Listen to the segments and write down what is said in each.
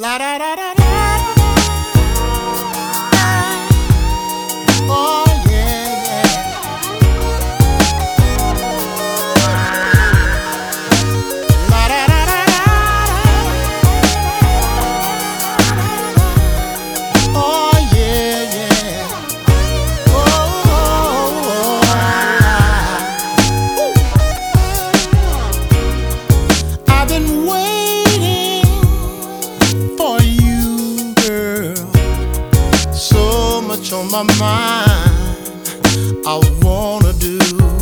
La da da da da. Oh yeah, yeah. La da da da da. Oh yeah, yeah. Oh, oh, oh. I've been waiting for you, girl. So much on my mind. I wanna do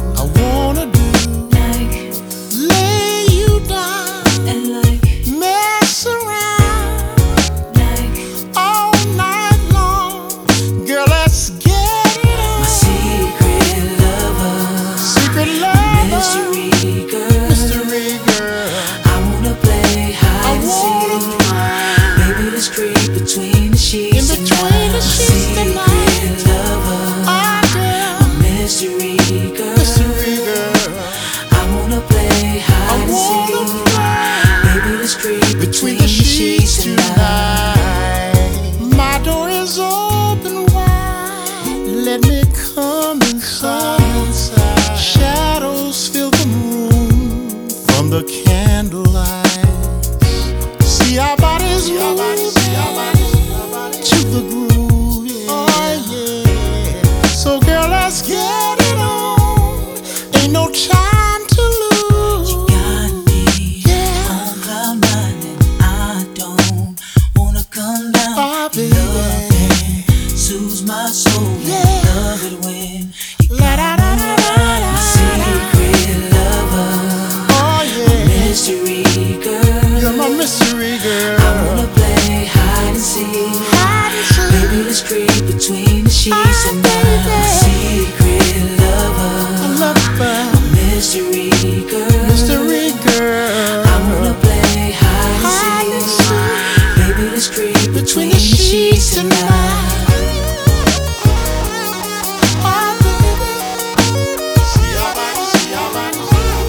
Like, lay you down and like, mess around like, all night long. Girl, let's get it my on. secret lover, Secret lover, mystery girl. mystery girl. I wanna play hide I and wanna seek. find Baby, let's creep between the sheets. in between the sheets tonight. Secret lover, Ah, girl, mystery girl. mystery girl. I wanna play I hide and wanna seek. find Baby, let's creep between the sheets tonight. My door is open wide. Let me come inside. Shadows fill the room from the candlelight. See our bodies move to the groove. Yeah. Oh yeah. So girl, let's get it on. Ain't no time to lose. Got me Yeah. on cloud nine, and I don't wanna come down. Oh, Your baby. loving soothes my soul. Yeah. Love it when you La da da da da da. my secret lover, Oh yeah. mystery girl. You're my mystery girl. I wanna play hide and seek. Hide and seek. Baby, let's creep between the sheets Ah, and baby. my secret I lover, love her. mystery girl. Mystery girl. I wanna play hide Hide and and seek. seek. Baby, let's creep Between the sheets tonight. Oh, baby. See our bodies, see our bodies, see our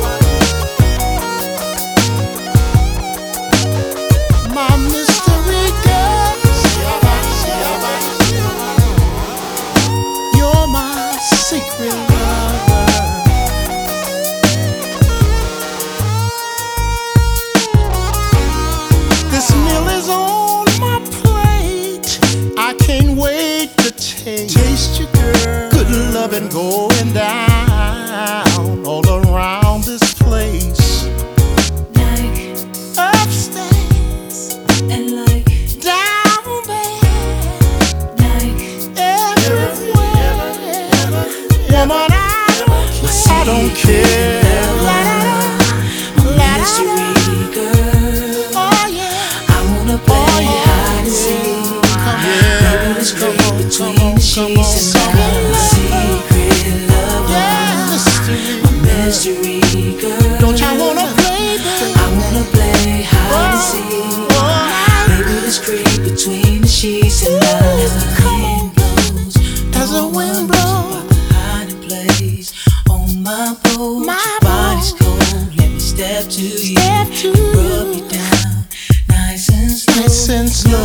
bodies. My mystery girl. See our bodies, see our bodies, see our bodies. You're my secret lover. This meal is on my plate. I can't wait to taste you, girl. Good loving going down all around this place. like, Upstairs, and like, down there, like, everywhere. Woman, I don't care. La da da, la da da. mystery girl. Oh yeah. I wanna play Oh, yeah. hide and seek. Yeah. Baby, let's creep between the sheets and my secret lover, Yeah, mystery. mystery girl. Don't you wanna play, baby? I wanna play hide and seek. Oh, Baby, let's creep between the sheets and as the wind blows. as the wind blows. Hiding place on my pole. My Your body's cold. Let me step to you. Step to Rub you down, nice and slow. Nice and slow.